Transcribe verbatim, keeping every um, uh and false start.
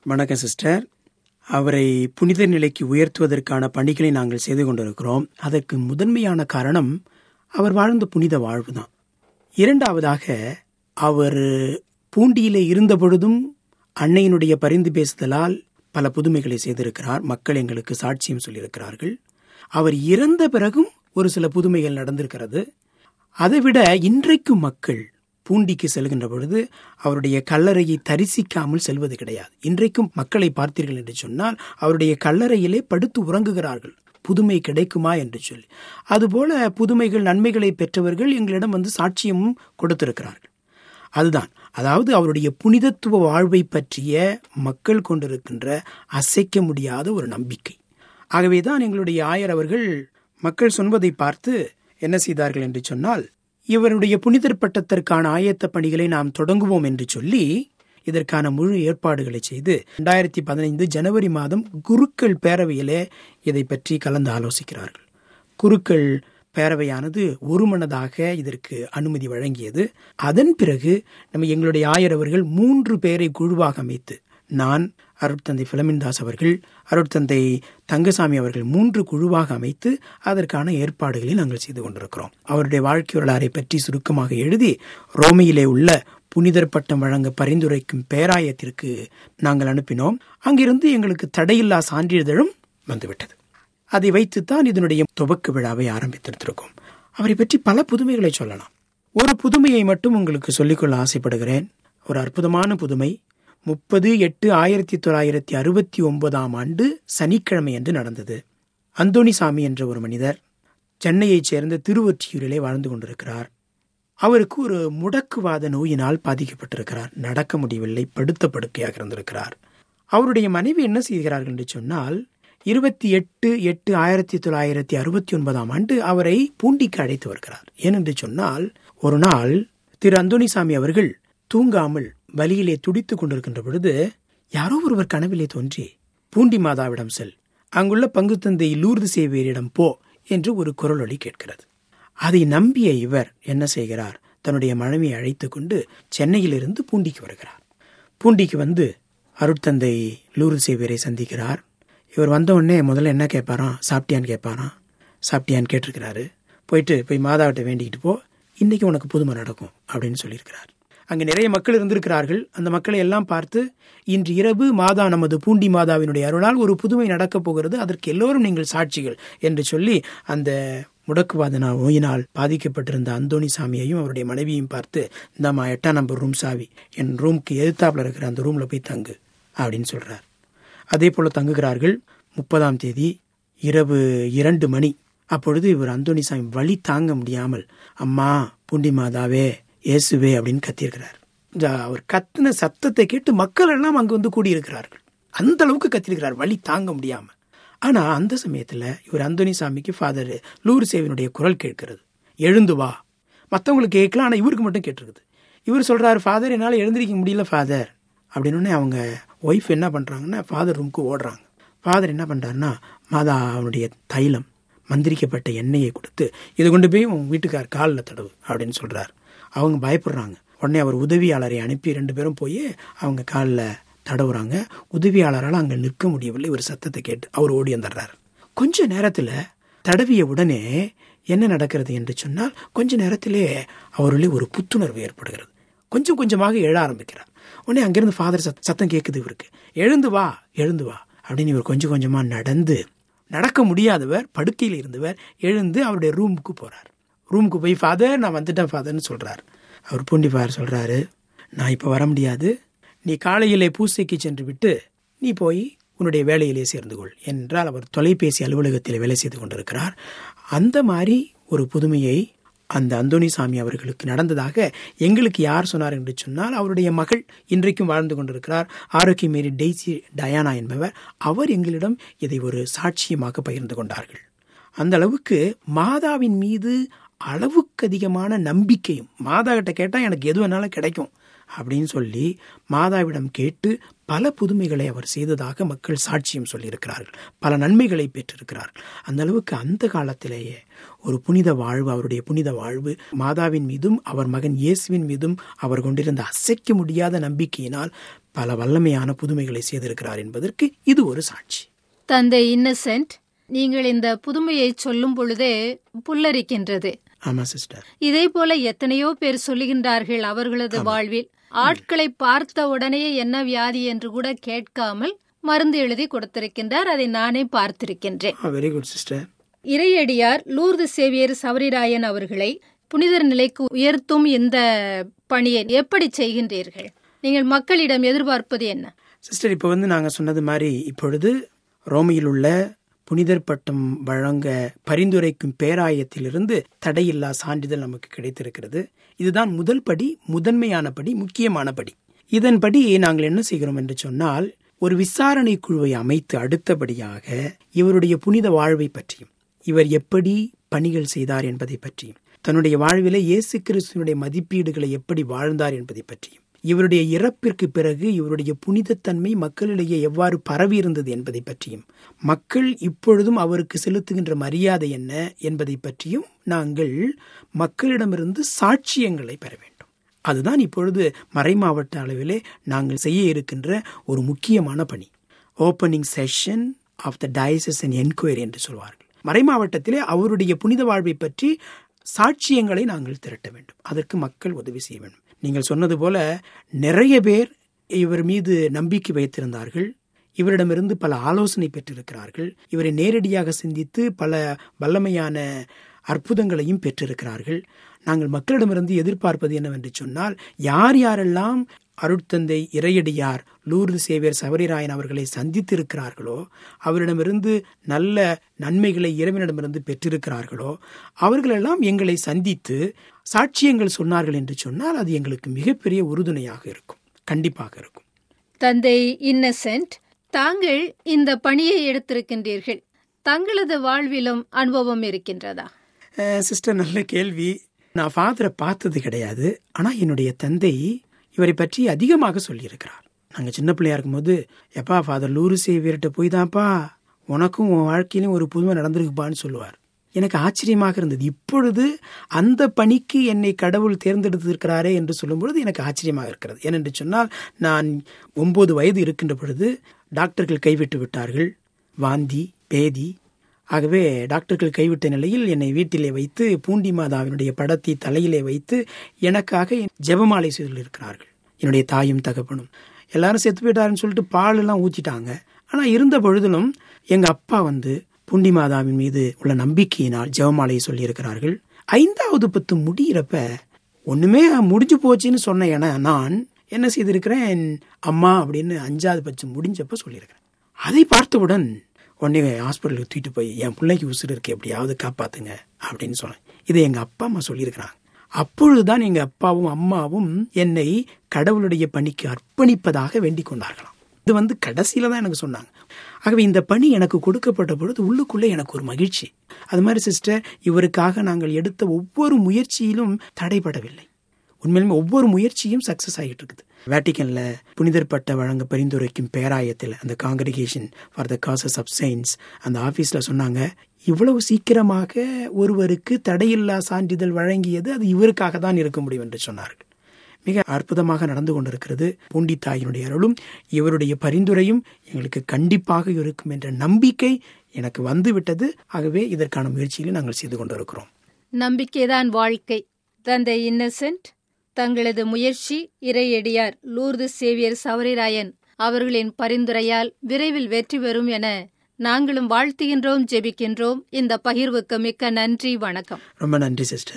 வணக்கம் சிஸ்டர். அவரை புனித நிலைக்கு உயர்த்துவதற்கான பணிகளை நாங்கள் செய்து கொண்டிருக்கிறோம். அதற்கு முதன்மையான காரணம் அவர் வாழ்ந்த புனித வாழ்வு தான். இரண்டாவதாக, அவர் பூண்டியிலே இருந்த பொழுதும் அன்னையினுடைய பரிந்து பேசுதலால் பல புதுமைகளை செய்திருக்கிறார். மக்கள் எங்களுக்கு சாட்சியம் சொல்லியிருக்கிறார்கள். அவர் இறந்த பிறகும் ஒரு சில புதுமைகள் நடந்திருக்கிறது. அதைவிட இன்றைக்கும் மக்கள் பூண்டிக்கு செல்கின்ற பொழுது அவருடைய கல்லறையை தரிசிக்காமல் செல்வது கிடையாது. இன்றைக்கும் மக்களை பார்த்தீர்கள் என்று சொன்னால் அவருடைய கல்லறையிலே படுத்து உறங்குகிறார்கள், புதுமை கிடைக்குமா என்று சொல்லி. அதுபோல புதுமைகள் நன்மைகளை பெற்றவர்கள் எங்களிடம் வந்து சாட்சியமும் கொடுத்திருக்கிறார்கள். அதுதான், அதாவது அவருடைய புனிதத்துவ வாழ்வை பற்றிய மக்கள் கொண்டிருக்கின்ற அசைக்க முடியாத ஒரு நம்பிக்கை. ஆகவேதான் எங்களுடைய ஆயர் அவர்கள் மக்கள் சொன்னதை பார்த்து என்ன செய்தார்கள் என்று சொன்னால், இவருடைய புனிதர் பட்டத்திற்கான ஆயத்த பணிகளை நாம் தொடங்குவோம் என்று சொல்லி இதற்கான முழு ஏற்பாடுகளை செய்து இரண்டாயிரத்தி பதினைந்து ஜனவரி மாதம் குருக்கள் பேரவையிலே இதை பற்றி கலந்து ஆலோசிக்கிறார்கள். குருக்கள் பேரவையானது ஒருமனதாக இதற்கு அனுமதி வழங்கியது. அதன் பிறகு நம்ம எங்களுடைய ஆயர் அவர்கள் மூன்று பேரை குழுவாக அமைத்து, நான், அருட்தந்தை பிலமின்தாஸ் அவர்கள், அருட்தந்தை தங்கசாமி அவர்கள் மூன்று குழுவாக அமைத்து அதற்கான ஏற்பாடுகளை நாங்கள் செய்து கொண்டிருக்கிறோம். அவருடைய வாழ்க்கை வரலாறை பற்றி சுருக்கமாக எழுதி ரோமையிலே உள்ள புனிதர் பட்டம் வழங்க பரிந்துரைக்கும் பேராயத்திற்கு நாங்கள் அனுப்பினோம். அங்கிருந்து எங்களுக்கு தடையில்லா சான்றிதழும் வந்துவிட்டது. அதை வைத்துத்தான் இதனுடைய துவக்க விழாவை ஆரம்பித்திருக்கிறோம். அவரை பற்றி பல புதுமைகளை சொல்லலாம். ஒரு புதுமையை மட்டும் உங்களுக்கு சொல்லிக்கொள்ள ஆசைப்படுகிறேன். ஒரு அற்புதமான புதுமை. முப்பது எட்டு ஆயிரத்தி தொள்ளாயிரத்தி அறுபத்தி ஒன்பதாம் ஆண்டு சனிக்கிழமை என்று நடந்தது. அந்தோணிசாமி என்ற ஒரு மனிதர் சென்னையைச் சேர்ந்த திருவொற்றியூரிலே வாழ்ந்து கொண்டிருக்கிறார். அவருக்கு ஒரு முடக்குவாத நோயினால் பாதிக்கப்பட்டிருக்கிறார். நடக்க முடியவில்லை, படுத்த படுக்கையாக இருந்திருக்கிறார். அவருடைய மனைவி என்ன செய்கிறார்கள் என்று சொன்னால், இருபத்தி எட்டு எட்டு ஆயிரத்தி தொள்ளாயிரத்தி அறுபத்தி ஒன்பதாம் ஆண்டு அவரை பூண்டிக்கு அழைத்து வருகிறார். ஏனென்று சொன்னால், ஒரு நாள் திரு அந்தோணிசாமி அவர்கள் தூங்காமல் வலியிலே துடித்துக் கொண்டிருக்கின்ற பொழுது யாரோ ஒருவர் கனவிலே தோன்றி, பூண்டி மாதாவிடம் செல், அங்குள்ள பங்கு தந்தை லூர்து சேவியரிடம் போ என்று ஒரு குரல் ஒலி கேட்கிறது. அதை நம்பிய இவர் என்ன செய்கிறார், தன்னுடைய மனைவியை அழைத்து கொண்டு சென்னையிலிருந்து பூண்டிக்கு வருகிறார். பூண்டிக்கு வந்து அருட்தந்தை லூர்து சேவியரை சந்திக்கிறார். இவர் வந்தவுடனே முதல்ல என்ன கேட்பாராம், சாப்பிட்டியான்னு கேட்பாராம். சாப்பிட்டியான்னு கேட்டிருக்கிறாரு. போயிட்டு போய் மாதாவிட்ட வேண்டிக்கிட்டு போ, இன்னைக்கு உனக்கு புதுமை நடக்கும் அப்படின்னு சொல்லியிருக்கிறார். அங்கே நிறைய மக்கள் இருந்திருக்கிறார்கள். அந்த மக்களை எல்லாம் பார்த்து, இன்று இரவு மாதா நமது பூண்டி மாதாவினுடைய அருளால் ஒரு புதுமை நடக்கப் போகிறது, அதற்கு எல்லோரும் நீங்கள் சாட்சிகள் என்று சொல்லி அந்த முடக்குவாத நோயினால் பாதிக்கப்பட்டிருந்த அந்தோணிசாமியையும் அவருடைய மனைவியையும் பார்த்து, இந்தாம்மா எட்டாம் நம்பர் ரூம் சாவி, என் ரூமுக்கு எதிர்த்தாப்புல இருக்கிற அந்த ரூம்ல போய் தங்கு அப்படின்னு சொல்றார். அதே போல தங்குகிறார்கள். முப்பதாம் தேதி இரவு இரண்டு மணி. அப்பொழுது இவர் அந்தோணிசாமி வலி தாங்க முடியாமல், அம்மா பூண்டி மாதாவே, இயேசுவே அப்படின்னு கத்தியிருக்கிறார். அவர் கத்தின சத்தத்தை கேட்டு மக்கள் எல்லாம் அங்கு வந்து கூடியிருக்கிறார்கள். அந்த அளவுக்கு கத்திருக்கிறார் வலி தாங்க முடியாம. ஆனா அந்த சமயத்துல இவர் அந்தோணிசாமிக்கு ஃபாதர் லூர் சேவியனுடைய குரல் கேட்கிறது, எழுந்து வா. மற்றவங்களுக்கு கேட்கலாம், ஆனா இவருக்கு மட்டும் கேட்டிருக்குது. இவர் சொல்றாரு, ஃபாதர் என்னால எழுந்திருக்க முடியல ஃபாதர் அப்படின்னு. அவங்க ஒய்ஃப் என்ன பண்றாங்கன்னா ஃபாதர் ரூமுக்கு ஓடுறாங்க. ஃபாதர் என்ன பண்றாருன்னா, மாதா அவனுடைய தைலம் மந்திரிக்கப்பட்ட எண்ணெயை கொடுத்து, இதை கொண்டு போய் உங்க வீட்டுக்கார் காலில் தடவு அப்படின்னு சொல்றாரு. அவங்க பயப்படுறாங்க. உடனே அவர் உதவியாளரை அனுப்பி ரெண்டு பேரும் போய் அவங்க காலில் தடவுறாங்க. உதவியாளரால் அங்கே நிற்க முடியவில்லை. ஒரு சத்தத்தை கேட்டு அவர் ஓடி வந்துடுறாரு. கொஞ்ச நேரத்தில் தடவிய உடனே என்ன நடக்கிறது என்று சொன்னால், கொஞ்ச நேரத்திலே அவர்களே ஒரு புத்துணர்வு ஏற்படுகிறது. கொஞ்சம் கொஞ்சமாக எழ ஆரம்பிக்கிறார். உடனே அங்கிருந்து ஃபாதர் சத் சத்தம் கேட்குது இவருக்கு, எழுந்து வா எழுந்து வா அப்படின்னு. இவர் கொஞ்சம் கொஞ்சமாக நடந்து, நடக்க முடியாதவர், படுக்கையில் இருந்தவர் எழுந்து அவருடைய ரூமுக்கு போறார். ரூமுக்கு போய், ஃபாதர் நான் வந்துட்டேன் ஃபாதர்னு சொல்றாரு. அவர் பூண்டி ஃபாதர் சொல்றாரு, நான் இப்போ வர முடியாது, நீ காலையிலே பூசைக்கு சென்று விட்டு நீ போய் உன்னுடைய வேலையிலே சேர்ந்து கொள் என்றால், அவர் தொலைபேசி அலுவலகத்தில் வேலை செய்து கொண்டிருக்கிறார். அந்த மாதிரி ஒரு புதுமையை அந்த அந்தோணிசாமி அவர்களுக்கு நடந்ததாக எங்களுக்கு யார் சொன்னார் என்று சொன்னால், அவருடைய மகள் இன்றைக்கும் வாழ்ந்து கொண்டிருக்கிறார், ஆரோக்கியமேரி டெய்சி டயானா என்பவர். அவர் எங்களிடம் இதை ஒரு சாட்சியமாக பகிர்ந்து கொண்டார்கள். அந்த அளவுக்கு மாதாவின் மீது அளவுக்கு அதிகமான நம்பிக்கையும், மாதா கிட்ட கேட்டால் எனக்கு எது வேணாலும் கிடைக்கும் அப்படின்னு சொல்லி மாதாவிடம் கேட்டு பல புதுமைகளை அவர் செய்ததாக மக்கள் சாட்சியம் சொல்லியிருக்கிறார்கள். பல நன்மைகளை பெற்றிருக்கிறார்கள். அந்த அளவுக்கு அந்த காலத்திலேயே ஒரு புனித வாழ்வு, அவருடைய புனித வாழ்வு மாதாவின் மீதும் அவர் மகன் இயேசுவின் மீதும் அவர் கொண்டிருந்த அசைக்க முடியாத நம்பிக்கையினால் பல வல்லமையான புதுமைகளை செய்திருக்கிறார் என்பதற்கு இது ஒரு சாட்சி. தந்தை இன்னசென்ட், நீங்கள் இந்த புதுமையை சொல்லும் பொழுதே புல்லரிக்கின்றது. ஆமா சிஸ்டர். இதே போல எத்தனையோ பேர் சொல்லுகின்றார்கள் அவர்களது வாழ்வில். ஆட்களை பார்த்த உடனே என்ன வியாதி என்று கூட கேட்காமல் மருந்து எழுதி கொடுத்திருக்கின்றார். அதை நானே பார்த்திருக்கின்றேன். Very good sister. இறையடியார் லூர்து சேவியர் சவரிராயன் அவர்களை புனிதர் நிலைக்கு உயர்த்தும் இந்த பணியை எப்படி செய்கின்றீர்கள்? நீங்கள் மக்களிடம் எதிர்பார்ப்பது என்ன? சிஸ்டர், இப்போ வந்து நாங்கள் சொன்னது மாதிரி இப்பொழுது ரோமையில் உள்ள புனிதர் பட்டம் வழங்க பரிந்துரைக்கும் பேராயத்திலிருந்து தடையில்லா சான்றிதழ் நமக்கு கிடைத்திருக்கிறது. இதுதான் முதல் படி, முதன்மையான படி, முக்கியமான படி. இதன்படி நாங்கள் என்ன செய்கிறோம் என்று சொன்னால், ஒரு விசாரணை குழுவை அமைத்து அடுத்தபடியாக இவருடைய புனித வாழ்வை பற்றியும், இவர் எப்படி பணிகள் செய்தார் என்பதை பற்றியும், தன்னுடைய வாழ்விலே இயேசு கிறிஸ்துவினுடைய மதிப்பீடுகளை எப்படி வாழ்ந்தார் என்பதை பற்றியும், இவருடைய இறப்பிற்கு பிறகு இவருடைய புனிதத்தன்மை மக்களிடையே எவ்வாறு பரவி இருந்தது என்பதை பற்றியும், மக்கள் இப்பொழுதும் அவருக்கு செலுத்துகின்ற மரியாதை என்ன என்பதை பற்றியும் நாங்கள் மக்களிடமிருந்து சாட்சியங்களை பெற வேண்டும். அதுதான் இப்பொழுது மறைமாவட்ட அளவிலே நாங்கள் செய்ய இருக்கின்ற ஒரு முக்கியமான பணி. Opening session of the diocese enquiry என்று சொல்வார்கள். மறைமாவட்டத்திலே அவருடைய புனித வாழ்வை பற்றி சாட்சியங்களை நாங்கள் திரட்ட வேண்டும். அதற்கு மக்கள் உதவி செய்ய வேண்டும். நீங்கள் சொன்னது போல நிறைய பேர் இவர் மீது நம்பிக்கை வைத்திருந்தார்கள். இவரிடமிருந்து பல ஆலோசனை பெற்றிருக்கிறார்கள். இவரை நேரடியாக சிந்தித்து பல வல்லமையான அற்புதங்களையும் பெற்றிருக்கிறார்கள். நாங்கள் மக்களிடமிருந்து எதிர்பார்ப்பது என்னவென்று சொன்னால், யார் யாரெல்லாம் அருட்தந்தை இறையடியார் லூர்து சேவியர் சவரிராயன் அவர்களை சந்தித்திருக்கிறார்களோ, அவரிடமிருந்து நல்ல நன்மைகளை இறைவனிடமிருந்து பெற்றிருக்கிறார்களோ, அவர்களெல்லாம் எங்களை சந்தித்து சாட்சியங்கள் சொன்னார்கள் என்று சொன்னால் அது எங்களுக்கு மிகப்பெரிய உறுதுணையாக இருக்கும். கண்டிப்பாக இருக்கும். தந்தை இன்னசென்ட், தாங்கள் இந்த பணியை எடுத்திருக்கின்றீர்கள். தங்களது வாழ்விலும் அனுபவம் இருக்கின்றதா? சிஸ்டர், நல்ல கேள்வி. நான் ஃபாதரை பார்த்தது கிடையாது. ஆனால் என்னுடைய தந்தை இவரை பற்றி அதிகமாக சொல்லியிருக்கிறார். நாங்கள் சின்ன பிள்ளையா இருக்கும்போது, எப்பா ஃபாதர் லூர்து சேவியர்கிட்ட போய் தான்ப்பா உனக்கும் உன் வாழ்க்கையிலும் ஒரு புதுமை நடந்திருக்குப்பான்னு சொல்லுவார். எனக்கு ஆச்சரியமாக இருந்தது. இப்பொழுது அந்த பணிக்கு என்னை கடவுள் தேர்ந்தெடுத்திருக்கிறாரே என்று சொல்லும் பொழுது எனக்கு ஆச்சரியமாக இருக்கிறது. ஏனென்று சொன்னால், நான் ஒன்பது வயது இருக்கின்ற பொழுது டாக்டர்கள் கைவிட்டு விட்டார்கள். வாந்தி, பேதி. ஆகவே டாக்டர்கள் கைவிட்ட நிலையில் என்னை வீட்டிலே வைத்து பூண்டி மாதாவினுடைய படத்தை தலையிலே வைத்து எனக்காக ஜெபமாலை செய்திருக்கிறார்கள். என்னுடைய தாயும் தகப்பனும் எல்லாரும் செத்து போயிட்டாருன்னு சொல்லிட்டு பால் எல்லாம் ஊற்றிட்டாங்க. ஆனால் இருந்த பொழுதிலும் எங்கள் அப்பா வந்து பூண்டி மாதாவின் மீது உள்ள நம்பிக்கையினால் ஜெபமாலையை சொல்லியிருக்கிறார்கள். ஐந்தாவது பத்து முடிகிறப்ப ஒன்றுமே முடிஞ்சு போச்சுன்னு சொன்ன என நான் என்ன செய்திருக்கிறேன், அம்மா அப்படின்னு அஞ்சாவது பட்சம் முடிஞ்சப்ப சொல்லியிருக்கிறேன். அதை பார்த்தவுடன் உடனே ஹாஸ்பிட்டலுக்கு தூக்கிட்டு போய் என் பிள்ளைக்கு உசுறு இருக்கு, எப்படியாவது காப்பாத்துங்க அப்படின்னு சொன்னேன். இதை எங்கள் அப்பா அம்மா சொல்லியிருக்கிறாங்க. அப்பொழுதுதான் எங்கள் அப்பாவும் அம்மாவும் என்னை கடவுளுடைய பணிக்கு அர்ப்பணிப்பதாக வேண்டிக் கொண்டார்களாம். இது வந்து கடைசியில தான் எனக்கு சொன்னாங்க. ஆகவே இந்த பணி எனக்கு கொடுக்கப்பட்ட பொழுது உள்ளுக்குள்ளே எனக்கு ஒரு மகிழ்ச்சி. அது மாதிரி சிஸ்டர், இவருக்காக நாங்கள் எடுத்த ஒவ்வொரு முயற்சியிலும் தடைபடவில்லை. உண்மையிலுமே ஒவ்வொரு முயற்சியும் சக்சஸ் ஆகிட்டு இருக்குது. வேட்டிக்கன்ல புனிதர் பட்ட வழங்க பரிந்துரைக்கும் பேராயத்தில் அந்த congregation for the causes of saints அந்த ஆஃபீஸில் சொன்னாங்க, இவ்வளவு சீக்கிரமாக ஒருவருக்கு தடையில்லா சான்றிதழ் வழங்கியது அது இவருக்காக தான் இருக்க முடியும் என்று சொன்னார்கள். மிக அற்புதமாக நடந்து கொண்டிருக்கிறது. பூண்டி தாயினுடைய அருளும் இவருடைய பரிந்துரையும் எங்களுக்கு கண்டிப்பாக இருக்கும் என்ற நம்பிக்கை எனக்கு வந்துவிட்டது. ஆகவே இதற்கான முயற்சிகளை நாங்கள் செய்து கொண்டிருக்கிறோம். நம்பிக்கைதான் வாழ்க்கை. தந்தை இன்னசென்ட், தங்களது முயற்சி இறையடியார் லூர்து சேவியர் சவரிராயன் அவர்களின் பரிந்துரையால் விரைவில் வெற்றி பெறும் என நாங்களும் வாழ்த்துகின்றோம், ஜெபிக்கின்றோம். இந்த பகிர்வுக்கு மிக்க நன்றி. வணக்கம். ரொம்ப நன்றி சிஸ்டர்.